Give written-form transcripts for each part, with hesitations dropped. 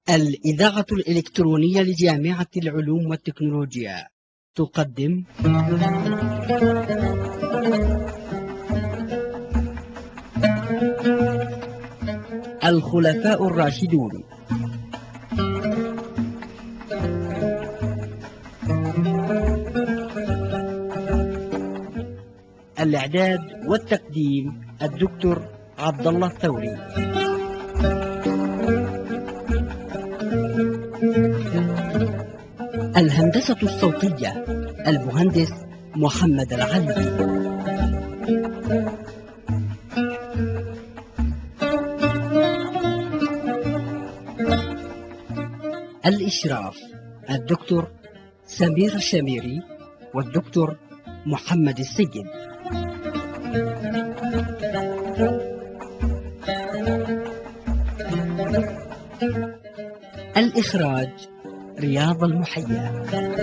الإذاعة الإلكترونية لجامعة العلوم والتكنولوجيا تقدم الخلفاء الراشدون. الإعداد والتقديم الدكتور عبد الله الثوري. الهندسة الصوتية المهندس محمد العلي. الإشراف الدكتور سمير الشميري والدكتور محمد السيد. الإخراج رياض المحيا.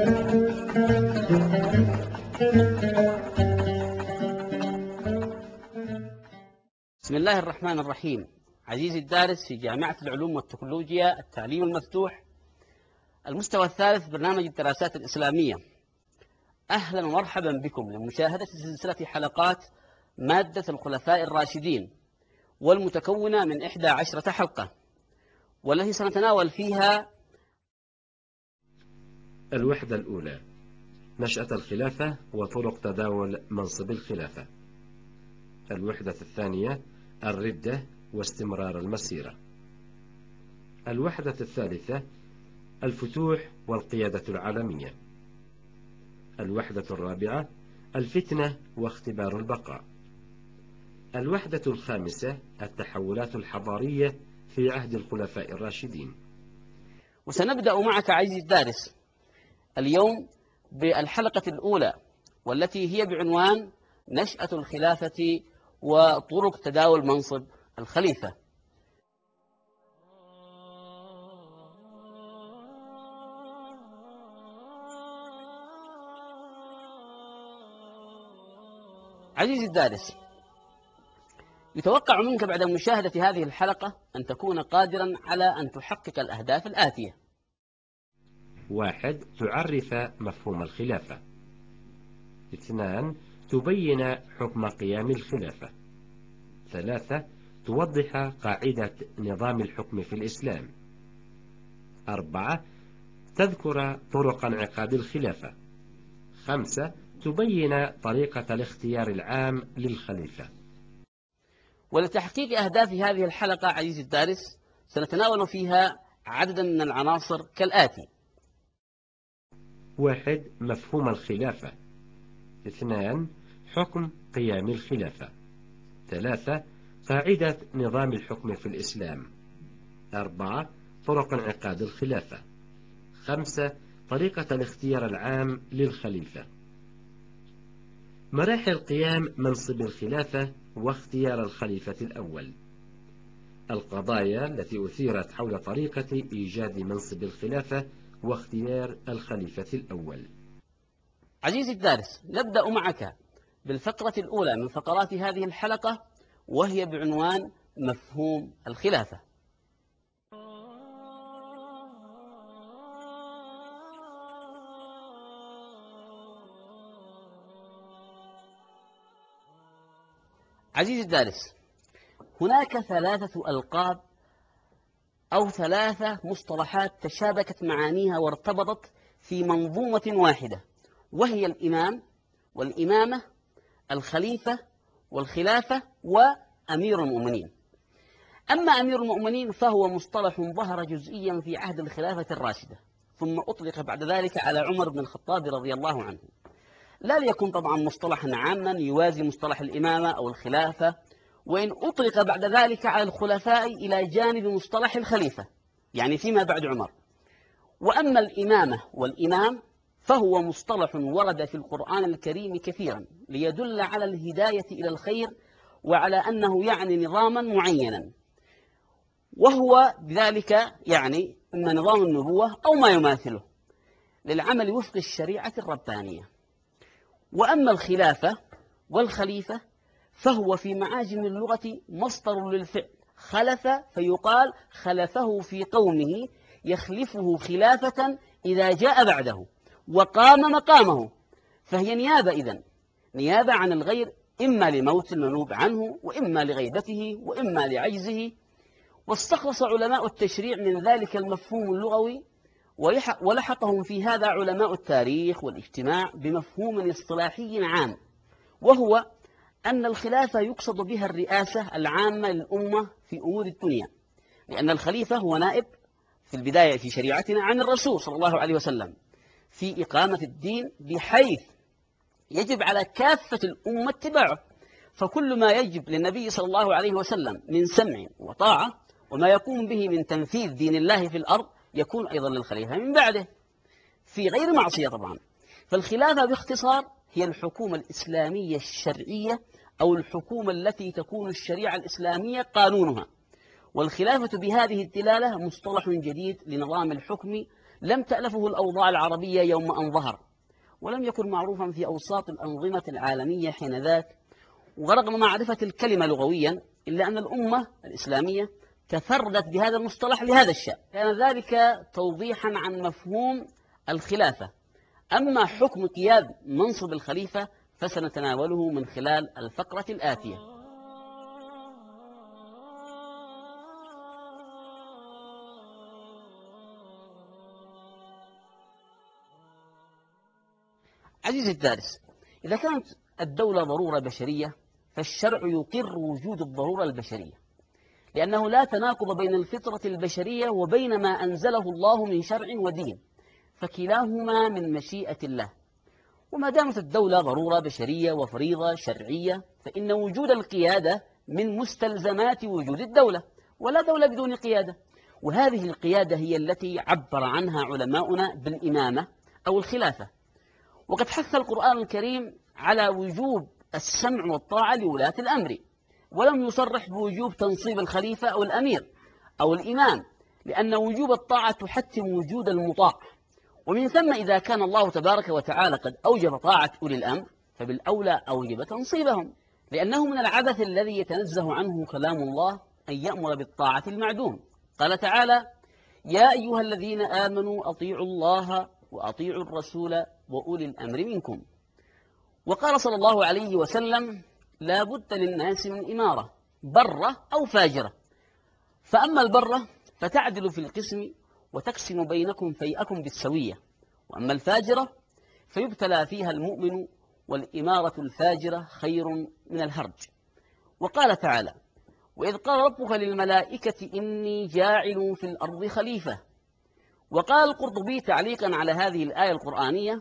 بسم الله الرحمن الرحيم. عزيزي الدارس في جامعة العلوم والتكنولوجيا التعليم المفتوح المستوى الثالث برنامج الدراسات الإسلامية، أهلا ومرحبا بكم لمشاهدة سلسلة حلقات مادة الخلفاء الراشدين، والمتكونة من 11 حلقة، والتي سنتناول فيها الوحدة الأولى: نشأة الخلافة وطرق تداول منصب الخلافة. الوحدة الثانية: الردة واستمرار المسيرة. الوحدة الثالثة: الفتوح والقيادة العالمية. الوحدة الرابعة: الفتنة واختبار البقاء. الوحدة الخامسة: التحولات الحضارية في عهد الخلفاء الراشدين. وسنبدأ معك عزيزي الدارس اليوم بالحلقة الأولى، والتي هي بعنوان نشأة الخلافة وطرق تداول منصب الخليفة. عزيزي الدارس، يتوقع منك بعد مشاهدة هذه الحلقة أن تكون قادرا على أن تحقق الأهداف الآتية: 1. تعرف مفهوم الخلافة. 2. تبين حكم قيام الخلافة. 3. توضح قاعدة نظام الحكم في الإسلام. 4. تذكر طرق انعقاد الخلافة. 5. تبين طريقة الاختيار العام للخليفة. ولتحقيق أهداف هذه الحلقة عزيزي الدارس سنتناول فيها عددا من العناصر كالآتي: 1. مفهوم الخلافة. 2. حكم قيام الخلافة. 3. قاعدة نظام الحكم في الإسلام. 4. طرق انعقاد الخلافة. 5. طريقة الاختيار العام للخليفة. مراحل قيام منصب الخلافة واختيار الخليفة الأول. القضايا التي أثيرت حول طريقة إيجاد منصب الخلافة واختيار الخليفة الأول. عزيزي الدارس، نبدأ معك بالفقرة الأولى من فقرات هذه الحلقة، وهي بعنوان مفهوم الخلافة. عزيزي الدارس، هناك 3 ألقاب أو 3 مصطلحات تشابكت معانيها وارتبطت في منظومة واحدة، وهي الإمام والإمامة، الخليفة والخلافة، وأمير المؤمنين. أما أمير المؤمنين فهو مصطلح ظهر جزئيا في عهد الخلافة الراشدة، ثم أطلق بعد ذلك على عمر بن الخطاب رضي الله عنه، لا ليكن طبعا مصطلحا عاما يوازي مصطلح الإمامة أو الخلافة، وإن أطلق بعد ذلك على الخلفاء إلى جانب مصطلح الخليفة، يعني فيما بعد عمر. وأما الإمامة والإمام فهو مصطلح ورد في القرآن الكريم كثيرا ليدل على الهداية إلى الخير، وعلى أنه يعني نظاما معينا، وهو بذلك يعني إما نظام النبوة أو ما يماثله للعمل وفق الشريعة الربانية. وأما الخلافة والخليفة فهو في معاجم اللغة مصدر للفعل خلف، فيقال خلفه في قومه، يخلفه خلافة إذا جاء بعده وقام مقامه، فهي نيابة إذن، نيابة عن الغير، إما لموت المنوب عنه، وإما لغيبته، وإما لعجزه. واستخلص علماء التشريع من ذلك المفهوم اللغوي، ولحقهم في هذا علماء التاريخ والاجتماع بمفهوم اصطلاحي عام، وهو أن الخلافة يقصد بها الرئاسة العامة للأمة في أمور الدنيا، لأن الخليفة هو نائب في البداية في شريعتنا عن الرسول صلى الله عليه وسلم في إقامة الدين، بحيث يجب على كافة الأمة اتباعه، فكل ما يجب للنبي صلى الله عليه وسلم من سمع وطاعة وما يقوم به من تنفيذ دين الله في الأرض يكون أيضا للخليفة من بعده في غير معصية طبعا. فالخلافة باختصار هي الحكومة الإسلامية الشرعية، أو الحكومة التي تكون الشريعة الإسلامية قانونها. والخلافة بهذه الدلالة مصطلح جديد لنظام الحكم لم تألفه الأوضاع العربية يوم أن ظهر، ولم يكن معروفا في أوساط الأنظمة العالمية حينذاك. ورغم معرفة الكلمة لغويا، إلا أن الأمة الإسلامية تفردت بهذا المصطلح لهذا الشأن، كان ذلك توضيحا عن مفهوم الخلافة. أما حكم قياد منصب الخليفة فسنتناوله من خلال الفقرة الآتية. عزيزي الدارس، إذا كانت الدولة ضرورة بشرية فالشرع يقر وجود الضرورة البشرية، لأنه لا تناقض بين الفطرة البشرية وبين ما أنزله الله من شرع ودين، فكلاهما من مشيئة الله. وما دامت الدولة ضرورة بشرية وفريضة شرعية، فإن وجود القيادة من مستلزمات وجود الدولة، ولا دولة بدون قيادة. وهذه القيادة هي التي عبر عنها علماؤنا بالإمامة أو الخلافة. وقد حث القرآن الكريم على وجوب السمع والطاعة لولاة الأمر، ولم يصرح بوجوب تنصيب الخليفة أو الأمير أو الإمام، لأن وجوب الطاعة تحتم وجود المطاع. ومن ثم إذا كان الله تبارك وتعالى قد أوجب طاعة أولي الأمر فبالأولى أوجب تنصيبهم، لأنه من العبث الذي يتنزه عنه كلام الله أن يأمر بالطاعة المعدوم. قال تعالى: يا أيها الذين آمنوا أطيعوا الله وأطيعوا الرسول وأولي الأمر منكم. وقال صلى الله عليه وسلم: لا بد للناس من إمارة برة أو فاجرة، فأما البرة فتعدل في القسم وتقسم بينكم فيئكم بالسوية، وأما الفاجرة فيبتلى فيها المؤمن، والإمارة الفاجرة خير من الهرج. وقال تعالى: وإذ قال ربك للملائكة إني جاعل في الأرض خليفة. وقال القرطبي تعليقا على هذه الآية القرآنية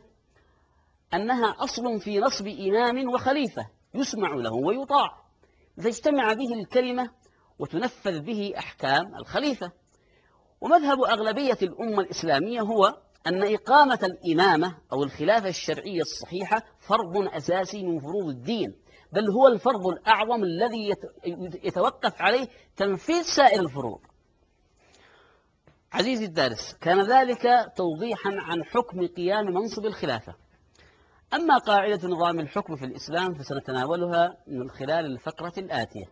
أنها أصل في نصب إمام وخليفة يسمع له ويطاع، تجتمع به الكلمة وتنفذ به أحكام الخليفة. ومذهب أغلبية الأمة الإسلامية هو أن إقامة الإمامة أو الخلافة الشرعية الصحيحة فرض أساسي من فروض الدين، بل هو الفرض الأعظم الذي يتوقف عليه تنفيذ سائر الفروض. عزيزي الدارس، كان ذلك توضيحا عن حكم قيام منصب الخلافة. أما قاعدة نظام الحكم في الإسلام فسنتناولها من خلال الفقرة الآتية.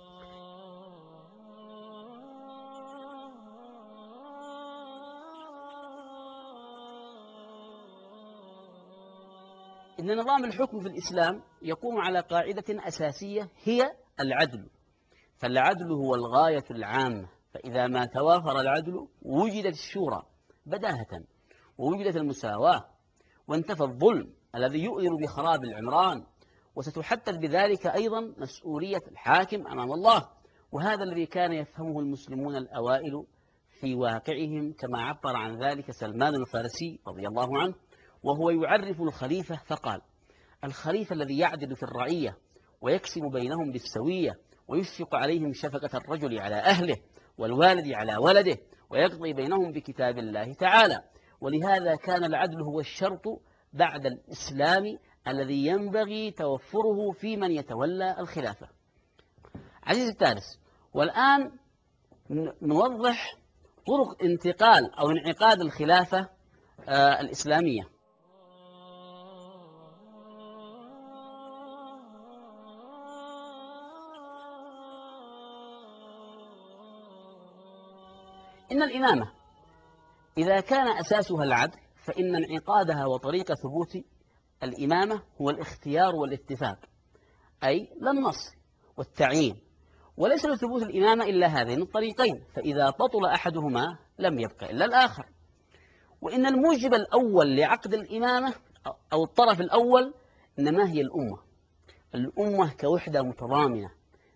إن نظام الحكم في الإسلام يقوم على قاعدة أساسية هي العدل، فالعدل هو الغاية العامة، فإذا ما توافر العدل وجدت الشورى بداهة، ووجدت المساواة، وانتفى الظلم الذي يؤذن بخراب العمران، وستحدد بذلك أيضا مسؤولية الحاكم أمام الله. وهذا الذي كان يفهمه المسلمون الأوائل في واقعهم، كما عبر عن ذلك سلمان الفارسي رضي الله عنه وهو يعرف الخليفة فقال: الخليفة الذي يعدل في الرعية ويقسم بينهم بالسوية، ويشفق عليهم شفقة الرجل على أهله والوالد على ولده، ويقضي بينهم بكتاب الله تعالى. ولهذا كان العدل هو الشرط بعد الإسلام الذي ينبغي توفره في من يتولى الخلافة. عزيزي الدارس، والآن نوضح طرق انتقال أو انعقاد الخلافة الإسلامية. إن الإمامة إذا كان أساسها العدل فإن انعقادها وطريق ثبوت الإمامة هو الاختيار والاتفاق، أي لا النص والتعيين، وليس لثبوت الإمامة إلا هذين الطريقين، فإذا بطل أحدهما لم يبقى إلا الآخر. وإن الموجب الأول لعقد الإمامة أو الطرف الأول إنما هي الأمة كوحدة متضامنة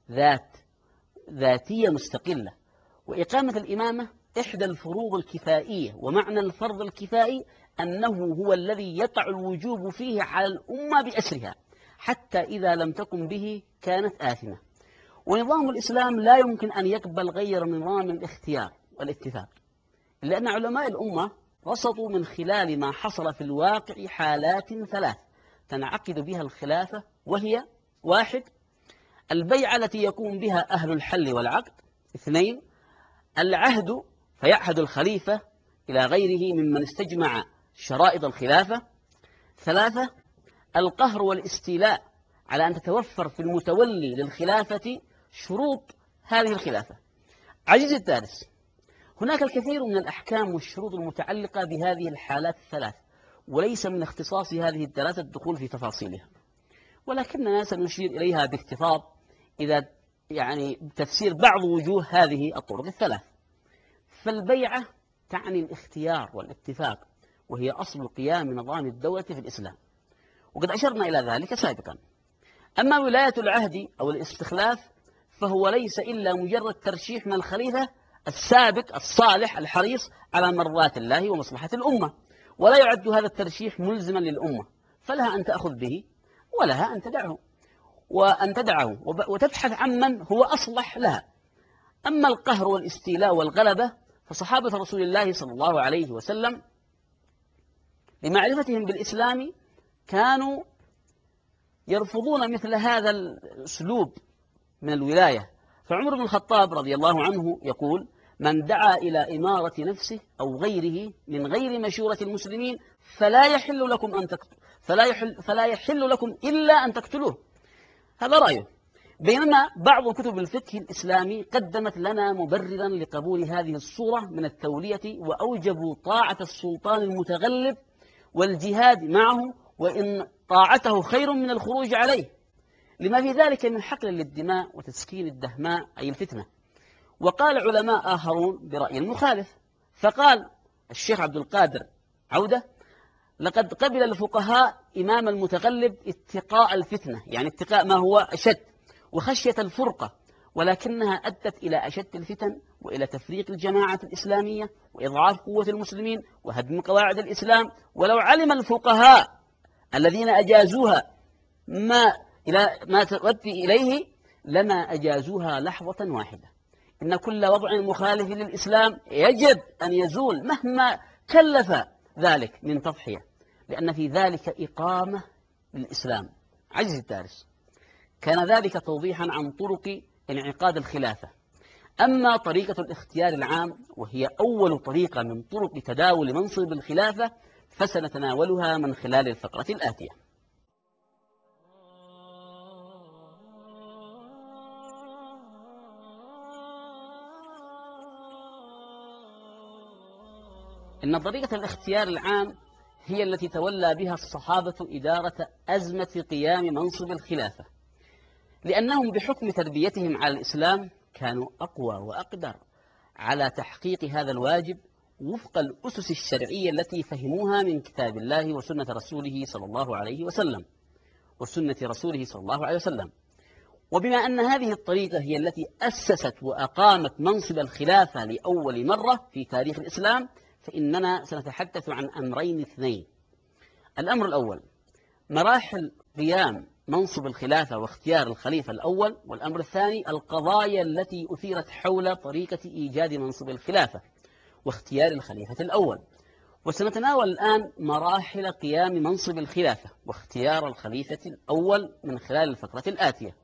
ذاتية مستقلة، وإقامة الإمامة إحدى الفروض الكفائية، ومعنى الفرض الكفائي أنه هو الذي يقع الوجوب فيه على الأمة بأسرها، حتى إذا لم تقم به كانت آثمة. ونظام الإسلام لا يمكن أن يقبل غير نظام الاختيار والاتفاق، لأن علماء الأمة رصدوا من خلال ما حصل في الواقع حالات ثلاث تنعقد بها الخلافة، وهي: 1 البيعة التي يقوم بها أهل الحل والعقد. 2 العهد فيعهد الخليفة إلى غيره ممن استجمع شرائط الخلافة. 3 القهر والاستيلاء على أن تتوفر في المتولي للخلافة شروط هذه الخلافة. عزيزي الدارس، هناك الكثير من الأحكام والشروط المتعلقة بهذه الحالات الثلاث، وليس من اختصاص هذه الدراسة الدخول في تفاصيلها، ولكننا سنشير إليها باختصار إذا تفسير بعض وجوه هذه الطرق الثلاث. فالبيعة تعني الاختيار والاتفاق، وهي أصل قيام نظام الدولة في الإسلام، وقد أشرنا إلى ذلك سابقا. أما ولاية العهد أو الاستخلاف فهو ليس إلا مجرد ترشيح من الخليفة السابق الصالح الحريص على مرضات الله ومصلحة الأمة، ولا يعد هذا الترشيح ملزما للأمة، فلها أن تأخذ به ولها أن تدعه وتبحث عمن هو أصلح لها. أما القهر والاستيلاء والغلبة فصحابة رسول الله صلى الله عليه وسلم بمعرفتهم بالإسلام كانوا يرفضون مثل هذا الأسلوب من الولاية. فعمر بن الخطاب رضي الله عنه يقول: من دعا إلى إمارة نفسه أو غيره من غير مشورة المسلمين فلا يحل لكم إلا أن تقتلوه. هذا رأيه. بينما بعض كتب الفقه الإسلامي قدمت لنا مبررا لقبول هذه الصورة من التولية، وأوجبوا طاعة السلطان المتغلب والجهاد معه، وإن طاعته خير من الخروج عليه، لما في ذلك من حقن للدماء وتسكين الدهماء أي الفتنة. وقال علماء آخرون برأي مخالف، فقال الشيخ عبد القادر عودة: لقد قبل الفقهاء إمام المتغلب اتقاء الفتنة، يعني اتقاء ما هو أشد، وخشية الفرقة، ولكنها أدت إلى أشد الفتن وإلى تفريق الجماعة الإسلامية وإضعاف قوة المسلمين وهدم قواعد الإسلام. ولو علم الفقهاء الذين أجازوها ما تؤدي إليه لما أجازوها لحظة واحدة. إن كل وضع مخالف للإسلام يجب أن يزول مهما كلف ذلك من تضحية، لأن في ذلك إقامة للإسلام. عزيزي الدارس، كان ذلك توضيحا عن طرق انعقاد الخلافة. أما طريقة الاختيار العام، وهي أول طريقة من طرق تداول منصب الخلافة، فسنتناولها من خلال الفقرة الآتية. إن طريقة الاختيار العام هي التي تولى بها الصحابة إدارة أزمة قيام منصب الخلافة، لأنهم بحكم تربيتهم على الإسلام كانوا أقوى وأقدر على تحقيق هذا الواجب وفق الأسس الشرعية التي فهموها من كتاب الله وسنة رسوله صلى الله عليه وسلم. وبما أن هذه الطريقة هي التي أسست وأقامت منصب الخلافة لأول مرة في تاريخ الإسلام، فإننا سنتحدث عن أمرين اثنين. الأمر الأول مراحل قيام منصب الخلافة واختيار الخليفة الأول، والأمر الثاني القضايا التي أثيرت حول طريقة إيجاد منصب الخلافة واختيار الخليفة الأول. وسنتناول الآن مراحل قيام منصب الخلافة واختيار الخليفة الأول من خلال الفقرة الآتية.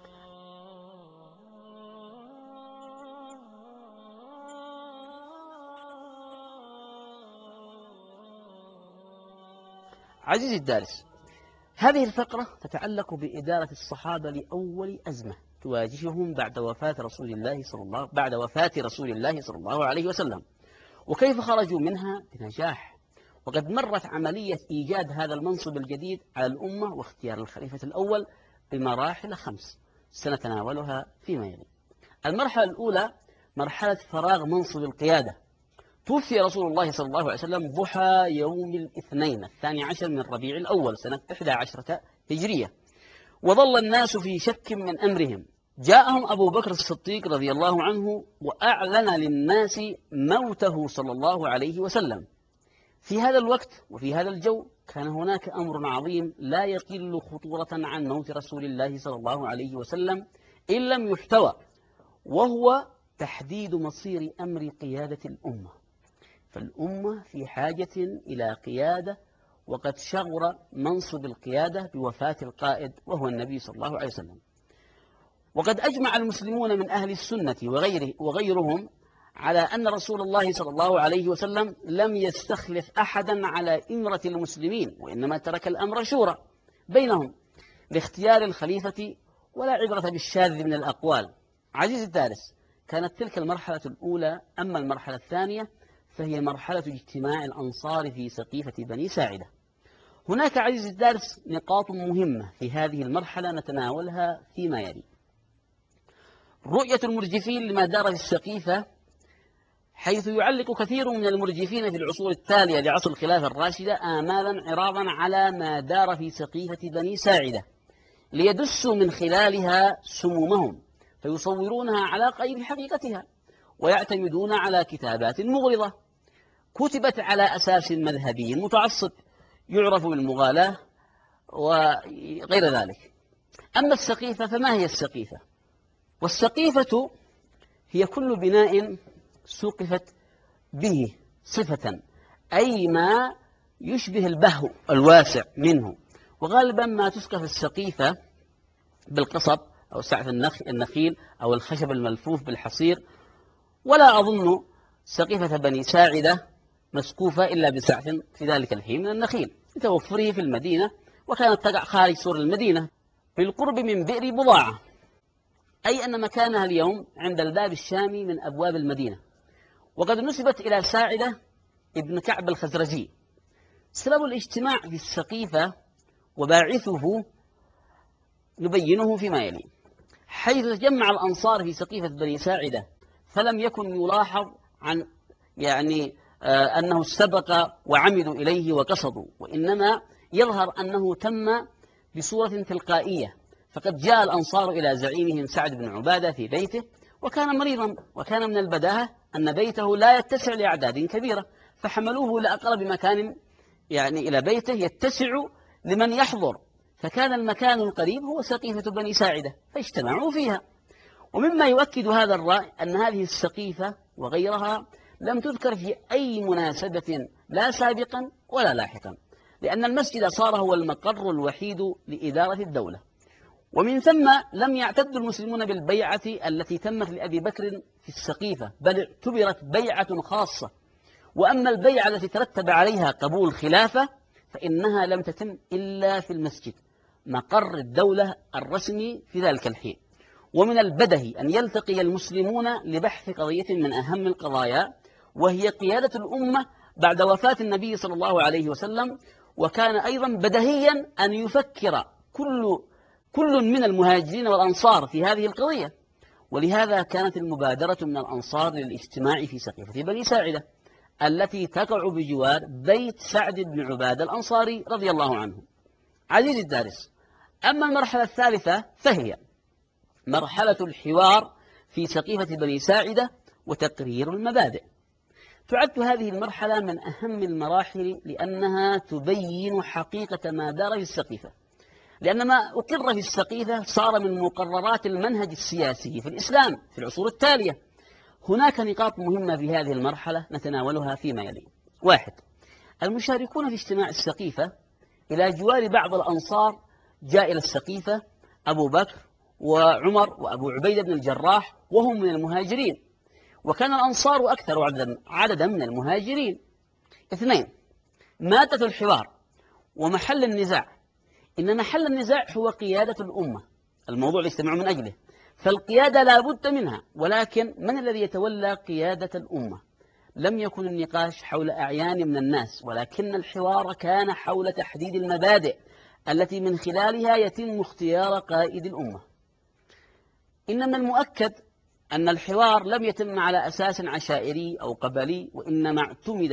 عزيزي الدارس، هذه الفقرة تتعلق بإدارة الصحابة لأول أزمة تواجههم بعد وفاة رسول الله صلى الله عليه وسلم، وكيف خرجوا منها بنجاح. وقد مرت عملية إيجاد هذا المنصب الجديد على الأمة واختيار الخليفة الأول بمراحل 5 سنتناولها فيما يلي. المرحلة الأولى مرحلة فراغ منصب القيادة. توفي رسول الله صلى الله عليه وسلم ضحى يوم الاثنين 12 من ربيع الأول سنة 11 هجرية، وظل الناس في شك من أمرهم. جاءهم أبو بكر الصديق رضي الله عنه وأعلن للناس موته صلى الله عليه وسلم. في هذا الوقت وفي هذا الجو كان هناك أمر عظيم لا يقل خطورة عن موت رسول الله صلى الله عليه وسلم إن لم يحتوى، وهو تحديد مصير أمر قيادة الأمة. فالأمة في حاجة إلى قيادة، وقد شغر منصب القيادة بوفاة القائد وهو النبي صلى الله عليه وسلم. وقد أجمع المسلمون من أهل السنة وغيرهم على أن رسول الله صلى الله عليه وسلم لم يستخلف أحدا على إمرة المسلمين، وإنما ترك الأمر شورى بينهم لاختيار الخليفة، ولا عبرة بالشاذ من الأقوال. عزيزي الدارس، كانت تلك المرحلة الأولى. أما المرحلة الثانية فهي مرحلة اجتماع الأنصار في سقيفة بني ساعدة. هناك عزيزي الدارس نقاط مهمة في هذه المرحلة نتناولها فيما يلي. رؤية المرجفين لما دار في السقيفة، حيث يعلق كثير من المرجفين في العصور التالية لعصر الخلافة الراشدة آمالا عراضا على ما دار في سقيفة بني ساعدة، ليدسوا من خلالها سمومهم، فيصورونها على غير حقيقتها، ويعتمدون على كتابات مغرضة كتبت على أساس مذهبي متعصب يعرف بالمغالاة وغير ذلك. أما السقيفة فما هي السقيفة؟ والسقيفة هي كل بناء سقفت به صفة، أي ما يشبه البهو الواسع منه. وغالبا ما تسقف السقيفة بالقصب أو سعف النخيل أو الخشب الملفوف بالحصير، ولا أظن سقيفة بني ساعدة مسقوفة إلا بسعف في ذلك الحين من النخيل لتوفره في المدينة، وكانت تقع خارج سور المدينة بالقرب من بئر بضاعة، أي أن مكانها اليوم عند الباب الشامي من أبواب المدينة. وقد نسبت إلى ساعدة ابن كعب الخزرجي. سبب الاجتماع في السقيفة وباعثه نبينه فيما يلي. حيث تجمع الأنصار في سقيفة بني ساعدة، فلم يكن يلاحظ عن أنه سبق وعمدوا إليه وقصدوا، وإنما يظهر أنه تم بصورة تلقائية. فقد جاء الأنصار إلى زعيمهم سعد بن عبادة في بيته، وكان مريضا، وكان من البداهة أن بيته لا يتسع لأعداد كبيرة، فحملوه إلى أقرب مكان إلى بيته يتسع لمن يحضر، فكان المكان القريب هو سقيفة بني ساعدة، فاجتمعوا فيها. ومما يؤكد هذا الرأي أن هذه السقيفة وغيرها لم تذكر في أي مناسبة لا سابقا ولا لاحقا، لأن المسجد صار هو المقر الوحيد لإدارة الدولة. ومن ثم لم يعتد المسلمون بالبيعة التي تمت لأبي بكر في السقيفة، بل اعتبرت بيعة خاصة. وأما البيعة التي ترتب عليها قبول الخلافة فإنها لم تتم إلا في المسجد مقر الدولة الرسمي في ذلك الحين. ومن البدهي أن يلتقي المسلمون لبحث قضية من أهم القضايا، وهي قيادة الأمة بعد وفاة النبي صلى الله عليه وسلم. وكان أيضا بدهيا أن يفكر كل من المهاجرين والأنصار في هذه القضية، ولهذا كانت المبادرة من الأنصار للاجتماع في سقيفة بني ساعدة التي تقع بجوار بيت سعد بن عبادة الأنصاري رضي الله عنه. عزيزي الدارس، أما المرحلة الثالثة فهي مرحلة الحوار في سقيفة بني ساعدة وتقرير المبادئ. تعد هذه المرحلة من أهم المراحل لأنها تبين حقيقة ما دار في السقيفة، لأن ما أقر في السقيفة صار من مقررات المنهج السياسي في الإسلام في العصور التالية. هناك نقاط مهمة في هذه المرحلة نتناولها فيما يلي. 1. المشاركون في اجتماع السقيفة إلى جوار بعض الأنصار جاء إلى السقيفة أبو بكر وعمر وأبو عبيدة بن الجراح وهم من المهاجرين، وكان الأنصار أكثر عددا من المهاجرين. 2. مادة الحوار ومحل النزاع. إن محل النزاع هو قيادة الأمة، الموضوع اللي يجتمعون من أجله، فالقيادة لا بد منها، ولكن من الذي يتولى قيادة الأمة؟ لم يكن النقاش حول أعيان من الناس، ولكن الحوار كان حول تحديد المبادئ التي من خلالها يتم اختيار قائد الأمة. إن من المؤكد أن الحوار لم يتم على أساس عشائري أو قبلي، وإنما اعتمد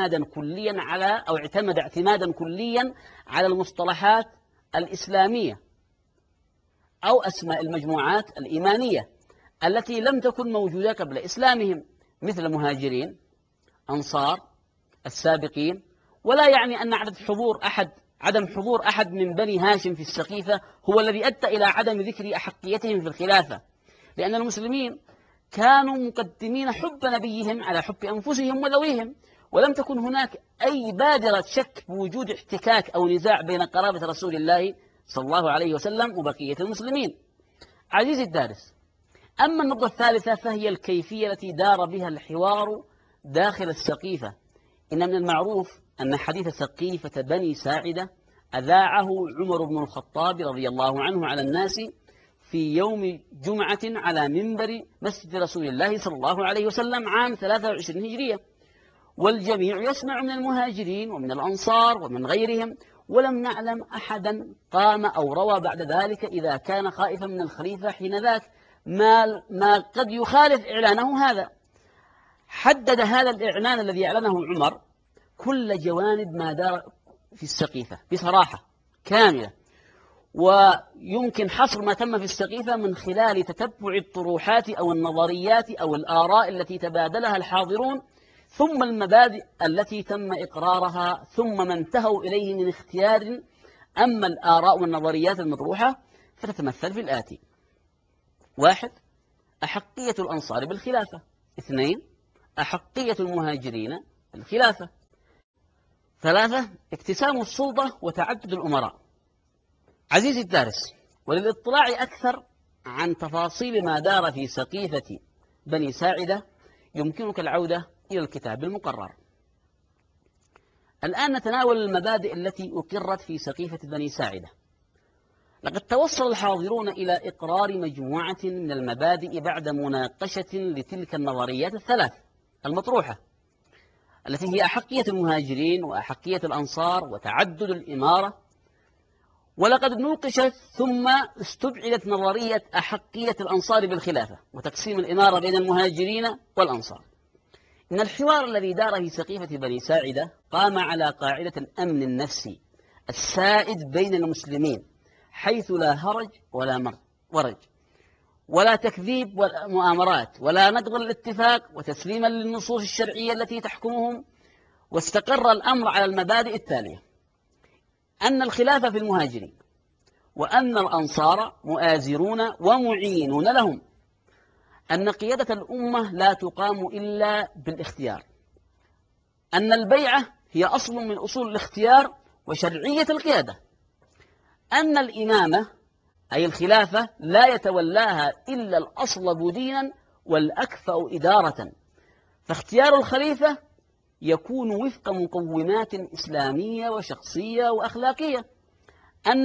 اعتمادا كليا على المصطلحات الإسلامية أو أسماء المجموعات الإيمانية التي لم تكن موجودة قبل إسلامهم، مثل مهاجرين، أنصار، السابقين. ولا يعني أن عدم حضور أحد من بني هاشم في السقيفة هو الذي أدى إلى عدم ذكر أحقيتهم في الخلافة، لأن المسلمين كانوا مقدمين حب نبيهم على حب أنفسهم وذويهم، ولم تكن هناك أي بادرة شك بوجود احتكاك أو نزاع بين قرابة رسول الله صلى الله عليه وسلم وبقية المسلمين. عزيزي الدارس، أما النقطة الثالثة فهي الكيفية التي دار بها الحوار داخل السقيفة. إن من المعروف أن حديث سقيفة بني ساعدة أذاعه عمر بن الخطاب رضي الله عنه على الناس في يوم جمعة على منبر مسجد رسول الله صلى الله عليه وسلم عام 23 هجرية، والجميع يسمع من المهاجرين ومن الأنصار ومن غيرهم، ولم نعلم أحدا قام أو روى بعد ذلك إذا كان خائفا من الخليفة حينذاك ما قد يخالف إعلانه هذا. حدد هذا الإعلان الذي أعلنه عمر كل جوانب ما دار في السقيفة بصراحة كاملة، ويمكن حصر ما تم في السقيفة من خلال تتبع الطروحات أو النظريات أو الآراء التي تبادلها الحاضرون، ثم المبادئ التي تم إقرارها، ثم ما انتهوا إليه من اختيار. أما الآراء والنظريات المطروحة فتتمثل في الآتي: 1. أحقية الأنصار بالخلافة. 2. أحقية المهاجرين بالخلافة. 3. اكتسام السلطة وتعدد الأمراء. عزيزي الدارس، وللاطلاع أكثر عن تفاصيل ما دار في سقيفة بني ساعدة يمكنك العودة إلى الكتاب المقرر. الآن نتناول المبادئ التي أقرت في سقيفة بني ساعدة. لقد توصل الحاضرون إلى إقرار مجموعة من المبادئ بعد مناقشة لتلك النظريات الثلاث المطروحة، التي هي أحقية المهاجرين وأحقية الأنصار وتعدد الإمارة. ولقد نوقشت ثم استبعدت نظرية أحقية الأنصار بالخلافة وتقسيم الإمارة بين المهاجرين والأنصار. إن الحوار الذي دار في سقيفة بني ساعدة قام على قاعدة الأمن النفسي السائد بين المسلمين، حيث لا هرج ولا ورج ولا تكذيب ولا مؤامرات ولا نقض الاتفاق، وتسليما للنصوص الشرعية التي تحكمهم. واستقر الأمر على المبادئ التالية: أن الخلافة في المهاجرين، وأن الأنصار مؤازرون ومعينون لهم، أن قيادة الأمة لا تقام إلا بالاختيار، أن البيعة هي أصل من أصول الاختيار وشرعية القيادة، أن الإمامة أي الخلافة لا يتولاها إلا الأصلب دينا والأكفأ إدارة، فاختيار الخليفة يكون وفق مقومات إسلامية وشخصية وأخلاقية. أن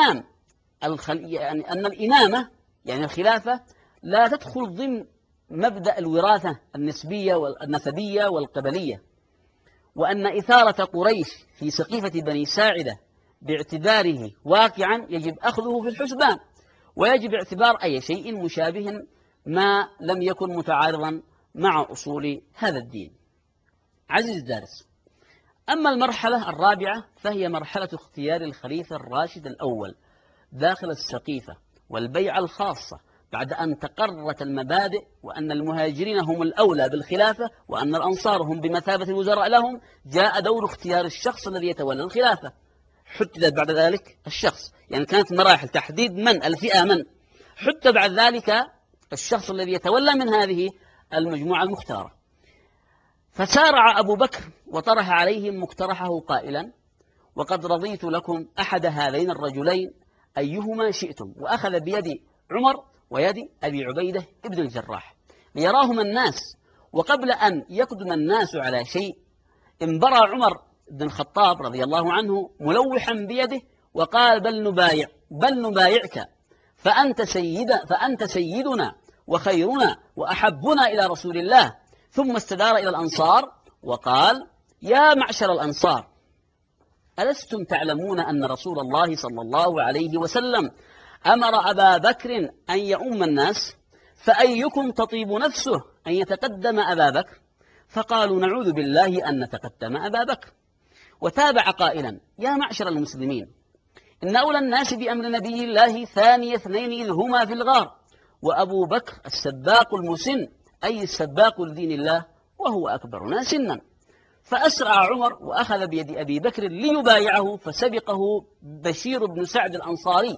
الإمامة يعني الخلافة لا تدخل ضمن مبدأ الوراثة النسبية والنسبية والقبلية. وأن إثارة قريش في سقيفة بني ساعدة باعتباره واقعا يجب أخذه في الحسبان، ويجب اعتبار أي شيء مشابه ما لم يكن متعارضا مع أصول هذا الدين. عزيزي الدارس، أما المرحلة الرابعة فهي مرحلة اختيار الخليفة الراشد الأول داخل السقيفة والبيعة الخاصة، بعد أن تقررت المبادئ وأن المهاجرين هم الأولى بالخلافة وأن الأنصار هم بمثابة الوزراء لهم. جاء دور اختيار الشخص الذي يتولى الخلافة. حدد بعد ذلك الشخص، يعني كانت مراحل تحديد من الفئة من حتى بعد ذلك الشخص الذي يتولى من هذه المجموعة المختارة. فسارع أبو بكر وطرح عليهم مقترحه قائلا: وقد رضيت لكم أحد هذين الرجلين أيهما شئتم، وأخذ بيد عمر ويد أبي عبيدة ابن الجراح ليراهما الناس. وقبل أن يقدم الناس على شيء انبرى عمر بن الخطاب رضي الله عنه ملوحا بيده وقال: بل نبايعك، فأنت سيدنا وخيرنا وأحبنا إلى رسول الله، ثم استدار إلى الأنصار وقال: يا معشر الأنصار، ألستم تعلمون أن رسول الله صلى الله عليه وسلم أمر أبا بكر أن يؤم الناس، فأيكم تطيب نفسه أن يتقدم أبا بكر؟ فقالوا: نعوذ بالله أن نتقدم أبا بكر. وتابع قائلا: يا معشر المسلمين، إن أولى الناس بأمر نبي الله ثاني اثنين إذ هما في الغار، وأبو بكر السباق المسن، أي السباق لدين الله، وهو أكبرنا سنا. فأسرع عمر وأخذ بيد أبي بكر ليبايعه، فسبقه بشير بن سعد الأنصاري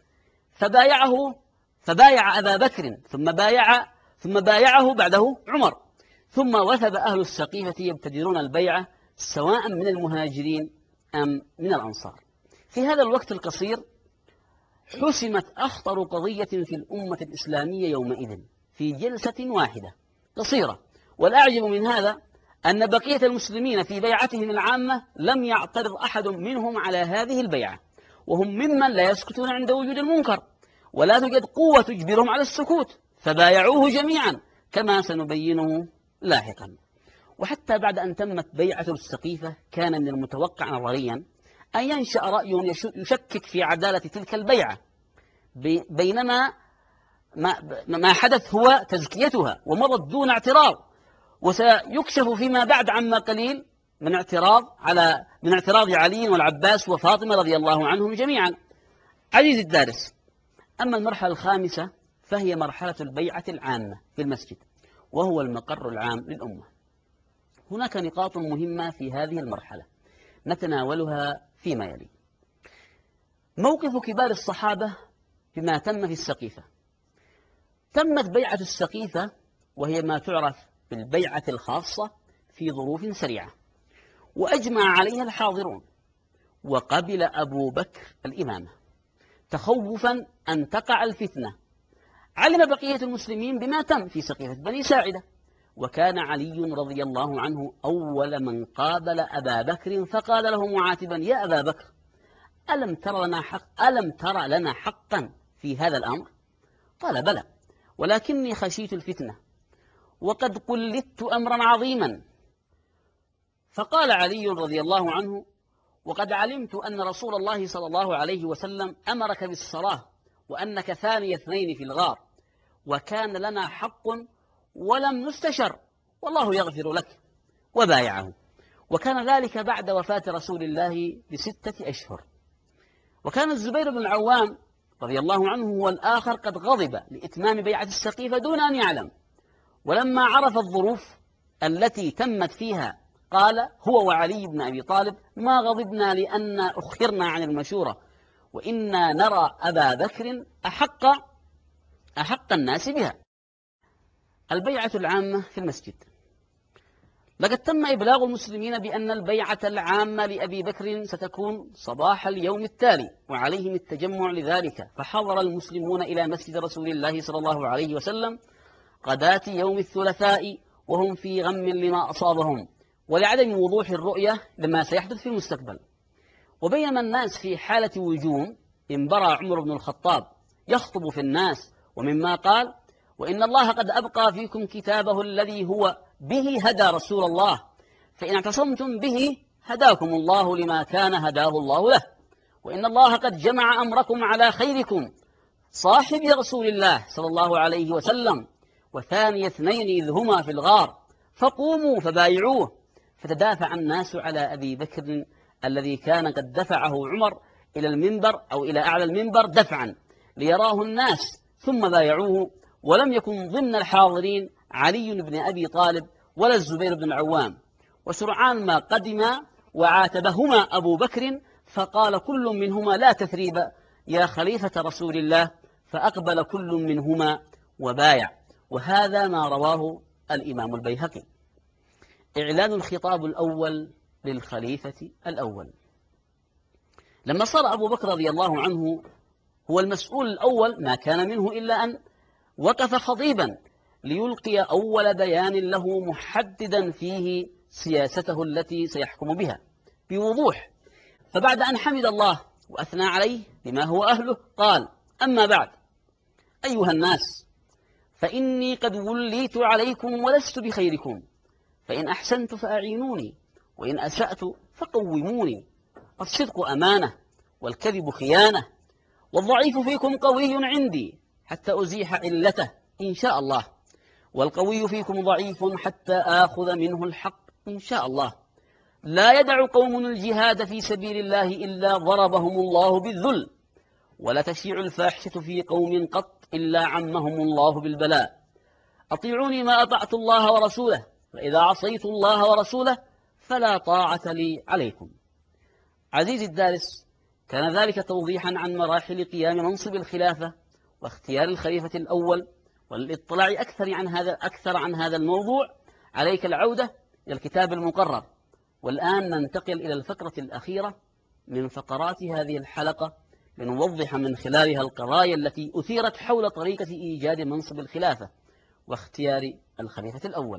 فبايع أبا بكر، ثم بايعه بعده عمر، ثم وثب أهل السقيفة يبتدرون البيعة سواء من المهاجرين أم من الأنصار. في هذا الوقت القصير حسمت أخطر قضية في الأمة الإسلامية يومئذ في جلسة واحدة قصيرة. والأعجب من هذا أن بقية المسلمين في بيعتهم العامة لم يعترض أحد منهم على هذه البيعة، وهم ممن لا يسكتون عند وجود المنكر، ولا توجد قوة تجبرهم على السكوت، فبايعوه جميعا كما سنبينه لاحقا. وحتى بعد أن تمت بيعة السقيفة كان من المتوقع نظريا أن ينشأ رأي يشكك في عدالة تلك البيعة، بينما ما حدث هو تزكيتها ومضت دون اعتراض، وسيكشف فيما بعد عما قليل من اعتراض علي والعباس وفاطمة رضي الله عنهم جميعا. عزيزي الدارس، أما المرحلة الخامسة فهي مرحلة البيعة العامة في المسجد، وهو المقر العام للأمة. هناك نقاط مهمة في هذه المرحلة نتناولها فيما يلي. موقف كبار الصحابة بما تم في السقيفة. تمت بيعة السقيفة، وهي ما تعرف بالبيعة الخاصة، في ظروف سريعة، وأجمع عليها الحاضرون، وقبل أبو بكر الإمامة تخوفا أن تقع الفتنة. علم بقية المسلمين بما تم في سقيفة بني ساعدة، وكان علي رضي الله عنه أول من قابل أبا بكر فقال له معاتبا: يا أبا بكر، ألم ترى لنا حقا في هذا الأمر؟ قال: بلى، ولكني خشيت الفتنة، وقد قلدت أمرا عظيما. فقال علي رضي الله عنه: وقد علمت أن رسول الله صلى الله عليه وسلم أمرك بالصلاة، وأنك ثاني اثنين في الغار، وكان لنا حق ولم نستشر، والله يغفر لك. وبايعه، وكان ذلك بعد وفاة رسول الله ب6 أشهر. وكان الزبير بن العوام رضي الله عنه هو الآخر قد غضب لإتمام بيعة السقيفة دون أن يعلم، ولما عرف الظروف التي تمت فيها قال هو وعلي بن أبي طالب: ما غضبنا لأن أخرنا عن المشورة، وإنا نرى أبا بكر أحق الناس بها. البيعة العامة في المسجد. لقد تم إبلاغ المسلمين بأن البيعة العامة لأبي بكر ستكون صباح اليوم التالي، وعليهم التجمع لذلك، فحضر المسلمون إلى مسجد رسول الله صلى الله عليه وسلم غداة يوم الثلاثاء وهم في غم لما أصابهم، ولعدم وضوح الرؤية لما سيحدث في المستقبل. وبينما الناس في حالة وجوم، انبرى عمر بن الخطاب يخطب في الناس، ومما قال: وإن الله قد أبقى فيكم كتابه الذي هو به هدى رسول الله، فإن اعتصمتم به هداكم الله لما كان هداه الله له، وإن الله قد جمع أمركم على خيركم صاحب رسول الله صلى الله عليه وسلم، وثاني اثنين إذ هما في الغار، فقوموا فبايعوه. فتدافع الناس على أبي بكر الذي كان قد دفعه عمر إلى المنبر أو إلى أعلى المنبر دفعا ليراه الناس، ثم بايعوه. ولم يكن ضمن الحاضرين علي بن أبي طالب ولا الزبير بن العوام. وسرعان ما قدما وعاتبهما أبو بكر، فقال كل منهما: لا تثريب يا خليفة رسول الله، فأقبل كل منهما وبايع. وهذا ما رواه الإمام البيهقي. إعلان الخطاب الأول للخليفة الأول. لما صار أبو بكر رضي الله عنه هو المسؤول الأول، ما كان منه إلا أن وقف خطيبا ليلقي أول بيان له محددا فيه سياسته التي سيحكم بها بوضوح. فبعد أن حمد الله وأثنى عليه بما هو أهله قال: أما بعد، أيها الناس، فإني قد وليت عليكم ولست بخيركم، فإن أحسنت فأعينوني، وإن أسأت فقوموني. الصدق أمانة، والكذب خيانة، والضعيف فيكم قوي عندي حتى أزيح علته إن شاء الله، والقوي فيكم ضعيف حتى آخذ منه الحق إن شاء الله. لا يدع قوم الجهاد في سبيل الله إلا ضربهم الله بالذل، ولا تشيع الفاحشة في قوم قط إلا عمهم الله بالبلاء. أطيعوني ما أطعت الله ورسوله، فإذا عصيت الله ورسوله فلا طاعة لي عليكم. عزيزي الدارس، كان ذلك توضيحا عن مراحل قيام منصب الخلافة واختيار الخليفة الأول. وللاطلاع أكثر عن هذا الموضوع عليك العودة إلى الكتاب المقرر. والآن ننتقل إلى الفقرة الأخيرة من فقرات هذه الحلقة، لنوضح من خلالها القضايا التي أثيرت حول طريقة إيجاد منصب الخلافة واختيار الخليفة الأول.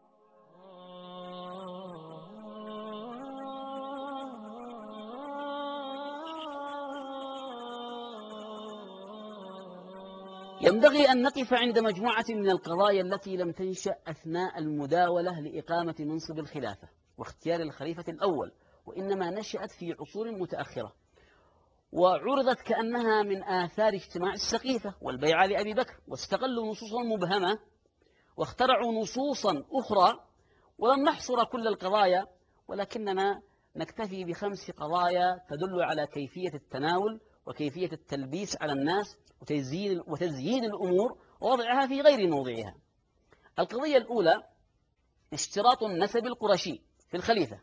ينبغي أن نقف عند مجموعة من القضايا التي لم تنشأ أثناء المداولة لإقامة منصب الخلافة واختيار الخليفة الأول، وإنما نشأت في عصور متأخرة، وعرضت كأنها من آثار اجتماع السقيفة والبيعة لأبي بكر، واستغلوا نصوصا مبهمة واخترعوا نصوصا أخرى. ولم نحصر كل القضايا، ولكننا نكتفي ب5 قضايا تدل على كيفية التناول وكيفية التلبيس على الناس وتزيين الأمور ووضعها في غير موضعها. القضية الأولى اشتراط النسب القرشي في الخليفة.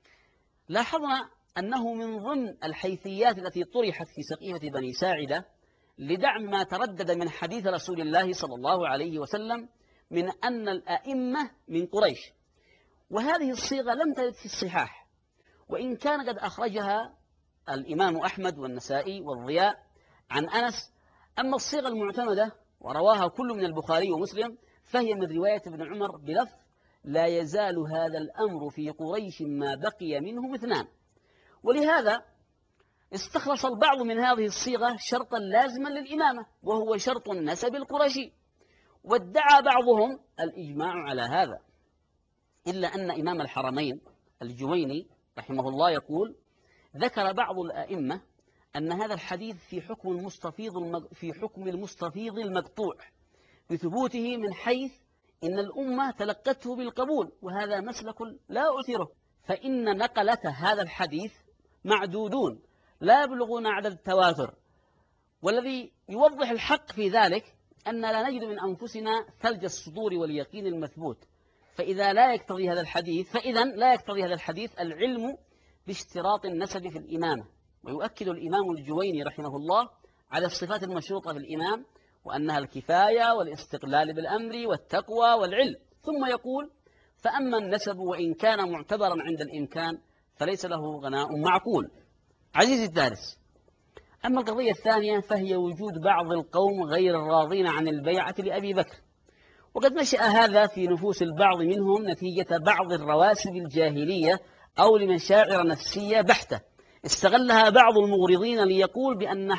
لاحظنا أنه من ضمن الحيثيات التي طرحت في سقيفة بني ساعدة لدعم ما تردد من حديث رسول الله صلى الله عليه وسلم من أن الأئمة من قريش، وهذه الصيغة لم ترد في الصحاح، وإن كان قد أخرجها الإمام أحمد والنسائي والضياء عن أنس. أما الصيغة المعتمدة ورواها كل من البخاري ومسلم فهي من رواية ابن عمر بلفظ: لا يزال هذا الأمر في قريش ما بقي منهم 2. ولهذا استخلص البعض من هذه الصيغة شرطا لازما للإمامة، وهو شرط النسب القرشي، وادعى بعضهم الإجماع على هذا، إلا أن إمام الحرمين الجويني رحمه الله يقول: ذكر بعض الأئمة أن هذا الحديث في حكم المستفيض المقطوع بثبوته، من حيث إن الأمة تلقته بالقبول، وهذا مسلك لا أثره، فإن نقلة هذا الحديث معدودون لا يبلغون عدد التواتر. والذي يوضح الحق في ذلك أن لا نجد من أنفسنا ثلج الصدور واليقين المثبوت، فإذا لا يقتضي هذا الحديث العلم باشتراط النسب في الإمامة. ويؤكد الإمام الجويني رحمه الله على الصفات المشروطة في الإمام، وأنها الكفاية والاستقلال بالأمر والتقوى والعلم، ثم يقول: فأما النسب وإن كان معتبرا عند الإمكان فليس له غناء معقول. عزيزي الدارس، أما القضية الثانية فهي وجود بعض القوم غير الراضين عن البيعة لأبي بكر، وقد نشأ هذا في نفوس البعض منهم نتيجة بعض الرواسب الجاهلية أو لمشاعر نفسية بحتة استغلها بعض المغرضين ليقول بأن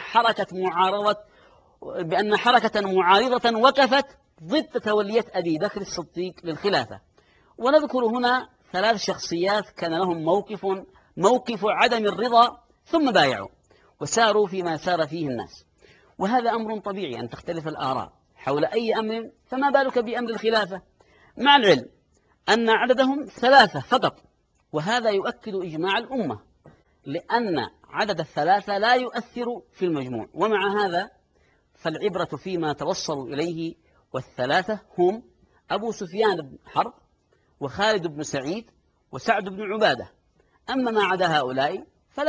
حركة معارضة وقفت ضد تولية أبي بكر الصديق للخلافة. ونذكر هنا 3 شخصيات كان لهم موقف عدم الرضا ثم بايعوا وساروا فيما سار فيه الناس. وهذا أمر طبيعي أن تختلف الآراء حول أي أمر، فما بالك بأمر الخلافة، مع العلم أن عددهم 3 فقط، وهذا يؤكد إجماع الأمة، لأن عدد 3 لا يؤثر في المجموع. ومع هذا فالعبرة فيما توصلوا إليه، وال3 هم أبو سفيان بن حرب وخالد بن سعيد وسعد بن عبادة. أما ما عدا هؤلاء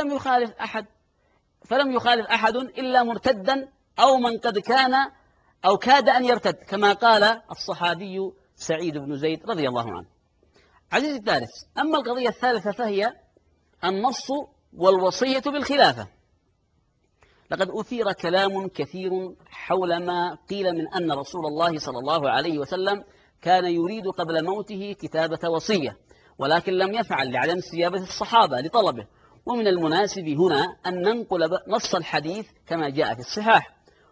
فلم يخالف أحد إلا مرتدا أو من قد كان أو كاد أن يرتد، كما قال الصحابي سعيد بن زيد رضي الله عنه. عزيزي الدارس، أما القضية الثالثة فهي النص والوصية بالخلافة. لقد أثير كلام كثير حول ما قيل من أن رسول الله صلى الله عليه وسلم كان يريد قبل موته كتابة وصية، ولكن لم يفعل لعدم استجابة الصحابة لطلبه. ومن المناسب هنا أن ننقل نص الحديث كما جاء في الصحاح،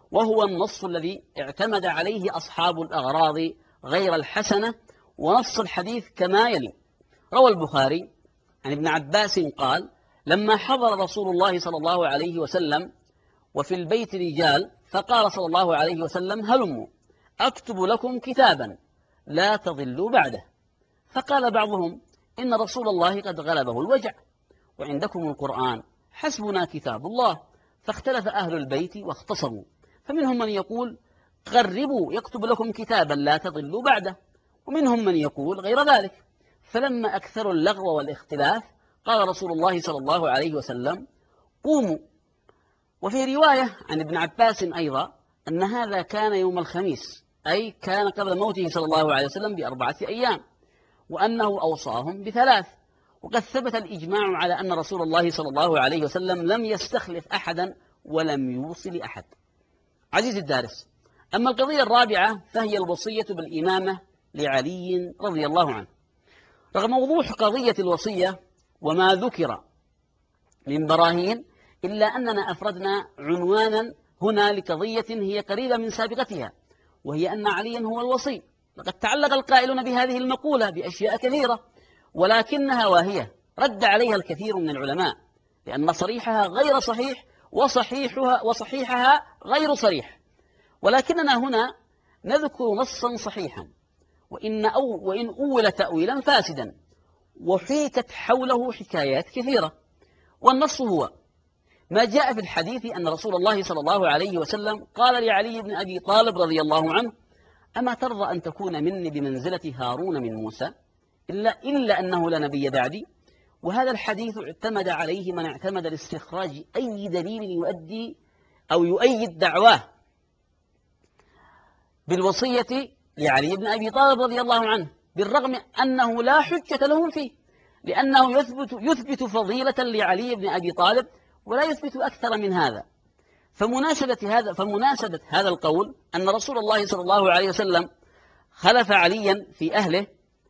وهو النص الذي اعتمد عليه أصحاب الأغراض غير الحسنة. ونص الحديث كما يلي: روى البخاري عن ابن عباس قال: لما حضر رسول الله صلى الله عليه وسلم وفي البيت رجال، فقال صلى الله عليه وسلم: هلموا أكتب لكم كتابا لا تضلوا بعده. فقال بعضهم: إن رسول الله قد غلبه الوجع وعندكم القرآن، حسبنا كتاب الله. فاختلف أهل البيت واختصموا، فمنهم من يقول: قربوا يكتب لكم كتابا لا تضلوا بعده، ومنهم من يقول غير ذلك. فلما أكثروا اللغو والاختلاف قال رسول الله صلى الله عليه وسلم: قوموا. وفي رواية عن ابن عباس أيضا أن هذا كان يوم الخميس، أي كان قبل موته صلى الله عليه وسلم ب4 أيام، وأنه أوصاهم ب3. وقد ثبت الإجماع على أن رسول الله صلى الله عليه وسلم لم يستخلف أحدا ولم يوصي لأحد. عزيزي الدارس، أما القضية الرابعة فهي الوصية بالإمامة لعلي رضي الله عنه. رغم وضوح قضية الوصية وما ذكر من براهين، إلا أننا أفردنا عنوانا هنا لقضية هي قريبة من سابقتها، وهي أن عليا هو الوصي. لقد تعلق القائلون بهذه المقولة بأشياء كثيرة، ولكنها واهية رد عليها الكثير من العلماء، لأن صريحها غير صحيح وصحيحها غير صريح. ولكننا هنا نذكر نصا صحيحا وإن أول تأويلا فاسدا، وحيكت حوله حكايات كثيرة. والنص هو ما جاء في الحديث أن رسول الله صلى الله عليه وسلم قال لعلي بن أبي طالب رضي الله عنه: أما ترضى أن تكون مني بمنزلة هارون من موسى إلا أنه لا نبي بعدي؟ وهذا الحديث اعتمد عليه من اعتمد لاستخراج أي دليل يؤدي أو يؤيد دعواه بالوصية لعلي بن أبي طالب رضي الله عنه، بالرغم أنه لا حجة لهم فيه، لأنه يثبت فضيلة لعلي بن أبي طالب ولا يثبت أكثر من هذا. فمناسبة هذا القول أن رسول الله صلى الله عليه وسلم خلف عليا في أهله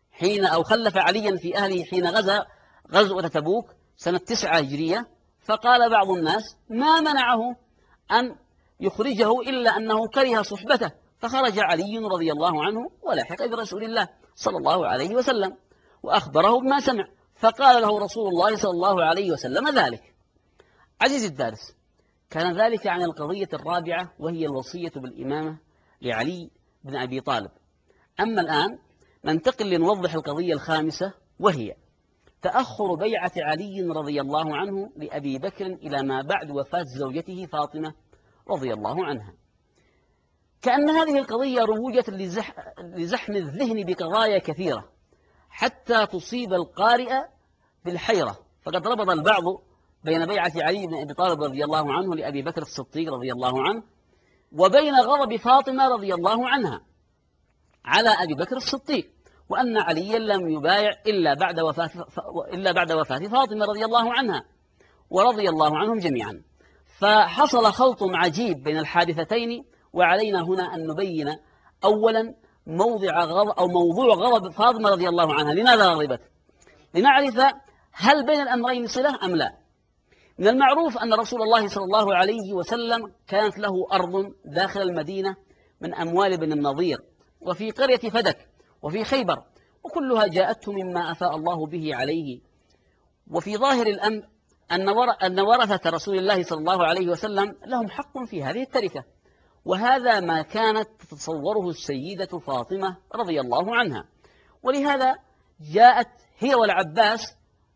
حين غزا غزوة تبوك سنة 9 هجرية. فقال بعض الناس: ما منعه أن يخرجه إلا أنه كره صحبته، فخرج علي رضي الله عنه ولحق برسول الله صلى الله عليه وسلم وأخبره بما سمع، فقال له رسول الله صلى الله عليه وسلم ذلك. عزيزي الدارس، كان ذلك عن القضية الرابعة، وهي الوصية بالإمامة لعلي بن أبي طالب. أما الآن ننتقل لنوضح القضية الخامسة، وهي تأخر بيعة علي رضي الله عنه لأبي بكر إلى ما بعد وفاة زوجته فاطمة رضي الله عنها. كأن هذه القضية روجت لزحم الذهن بقضايا كثيرة حتى تصيب القارئ بالحيرة. فقد ربط البعض بين بيعة علي بن أبي طالب رضي الله عنه لأبي بكر الصديق رضي الله عنه وبين غضب فاطمة رضي الله عنها على أبي بكر الصديق، وأن عليا لم يبايع إلا بعد وفاة فاطمة رضي الله عنها ورضي الله عنهم جميعا. فحصل خلط عجيب بين الحادثتين، وعلينا هنا أن نبين أولا موضوع غضب فاطمة رضي الله عنها. لماذا غضبت؟ لنعرف هل بين الأمرين صلة أم لا. من المعروف أن رسول الله صلى الله عليه وسلم كانت له أرض داخل المدينة من أموال بن النضير، وفي قرية فدك، وفي خيبر، وكلها جاءته مما أفاء الله به عليه. وفي ظاهر الأمر أن ورثة رسول الله صلى الله عليه وسلم لهم حق في هذه التركة، وهذا ما كانت تتصوره السيدة فاطمة رضي الله عنها. ولهذا جاءت هي والعباس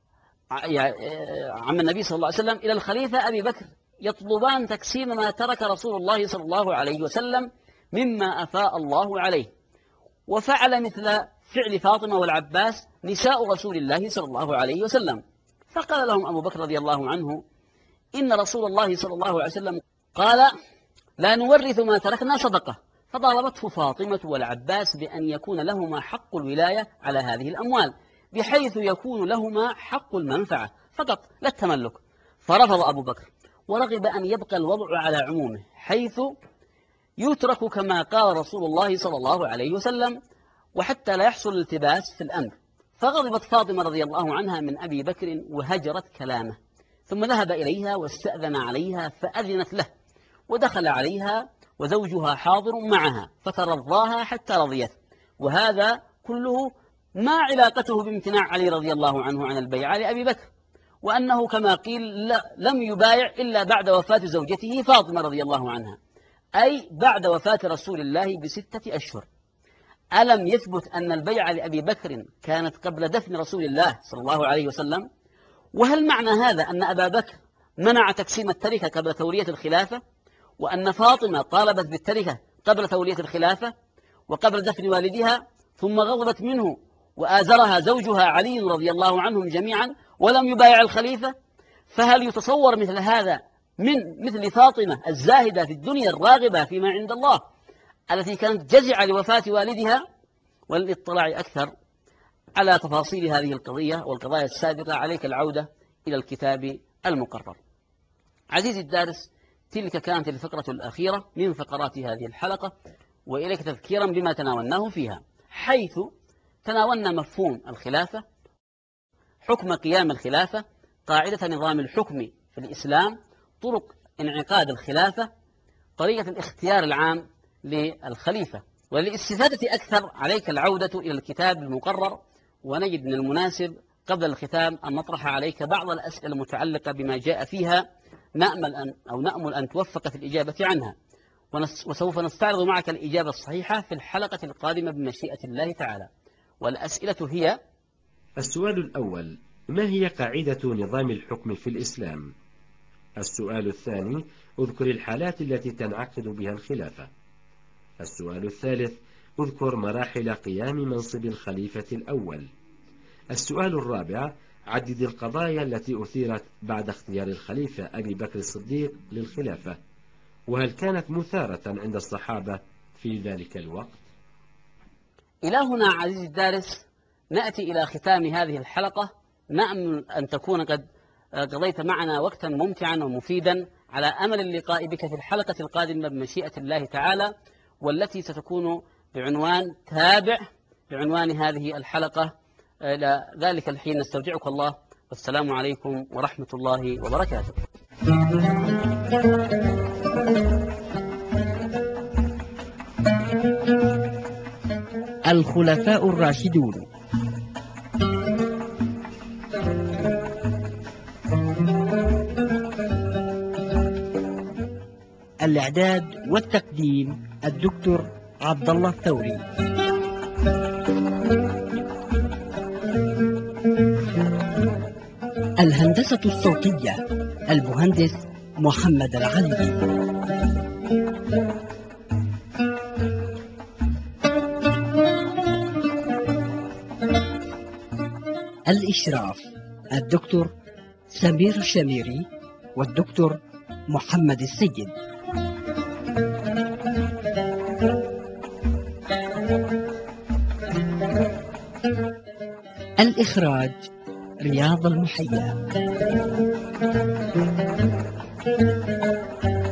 عم النبي صلى الله عليه وسلم إلى الخليفة أبي بكر يطلبان تقسيم ما ترك رسول الله صلى الله عليه وسلم مما أفاء الله عليه. وفعل مثل فعل فاطمة والعباس نساء رسول الله صلى الله عليه وسلم. فقال لهم أبو بكر رضي الله عنه: إن رسول الله صلى الله عليه وسلم قال: لا نورث ما تركنا صدقة. فطالبته فاطمة والعباس بأن يكون لهما حق الولاية على هذه الأموال، بحيث يكون لهما حق المنفعة فقط لا التملك. فرفض أبو بكر، ورغب أن يبقى الوضع على عمومه، حيث يترك كما قال رسول الله صلى الله عليه وسلم، وحتى لا يحصل التباس في الأمر. فغضبت فاطمة رضي الله عنها من أبي بكر وهجرت كلامه، ثم ذهب إليها واستأذن عليها فأذنت له، ودخل عليها وزوجها حاضر معها فترضاها حتى رضيت. وهذا كله ما علاقته بامتناع علي رضي الله عنه عن البيعة لأبي بكر، وأنه كما قيل لم يبايع إلا بعد وفاة زوجته فاطمة رضي الله عنها، أي بعد وفاة رسول الله ب6 أشهر. ألم يثبت أن البيعة لأبي بكر كانت قبل دفن رسول الله صلى الله عليه وسلم؟ وهل معنى هذا أن أبا بكر منع تقسيم التركة قبل تولية الخلافة، وأن فاطمة طالبت بالتركة قبل تولية الخلافة وقبل دفن والدها، ثم غضبت منه وآزرها زوجها علي رضي الله عنهم جميعا ولم يبايع الخليفة؟ فهل يتصور مثل هذا من مثل فاطمة الزاهدة في الدنيا الراغبة فيما عند الله التي كانت جزعة لوفاة والدها؟ وللاطلاع أكثر على تفاصيل هذه القضية والقضايا السابقة عليك العودة إلى الكتاب المقرر. عزيزي الدارس، تلك كانت الفقرة الأخيرة من فقرات هذه الحلقة، وإليك تذكيرا بما تناولناه فيها، حيث تناولنا مفهوم الخلافة، حكم قيام الخلافة، قاعدة نظام الحكم في الإسلام، طرق انعقاد الخلافة، طريقة الاختيار العام للخليفة. وللاستفادة أكثر عليك العودة إلى الكتاب المقرر، ونجد من المناسب قبل الختام أن نطرح عليك بعض الأسئلة المتعلقة بما جاء فيها، نأمل أن توفق في الإجابة عنها، وسوف نستعرض معك الإجابة الصحيحة في الحلقة القادمة بمشيئة الله تعالى. والأسئلة هي: السؤال الأول: ما هي قاعدة نظام الحكم في الإسلام؟ السؤال الثاني: اذكر الحالات التي تنعقد بها الخلافة. السؤال الثالث: اذكر مراحل قيام منصب الخليفة الأول. السؤال الرابع: عدد القضايا التي أثيرت بعد اختيار الخليفة أبي بكر الصديق للخلافة، وهل كانت مثارة عند الصحابة في ذلك الوقت؟ إلى هنا عزيزي الدارس نأتي إلى ختام هذه الحلقة. نأمل أن تكون قد قضيت معنا وقتا ممتعا ومفيدا، على أمل اللقاء بك في الحلقة القادمة بمشيئة الله تعالى، والتي ستكون بعنوان تابع بعنوان هذه الحلقة. إلى ذلك الحين نستودعك الله، والسلام عليكم ورحمة الله وبركاته. الخلفاء الراشدون. الإعداد والتقديم الدكتور عبد الله الثوري. الهندسة الصوتية المهندس محمد العلي. الإشراف الدكتور سمير الشميري والدكتور محمد السيد. الإخراج رياض المحيا.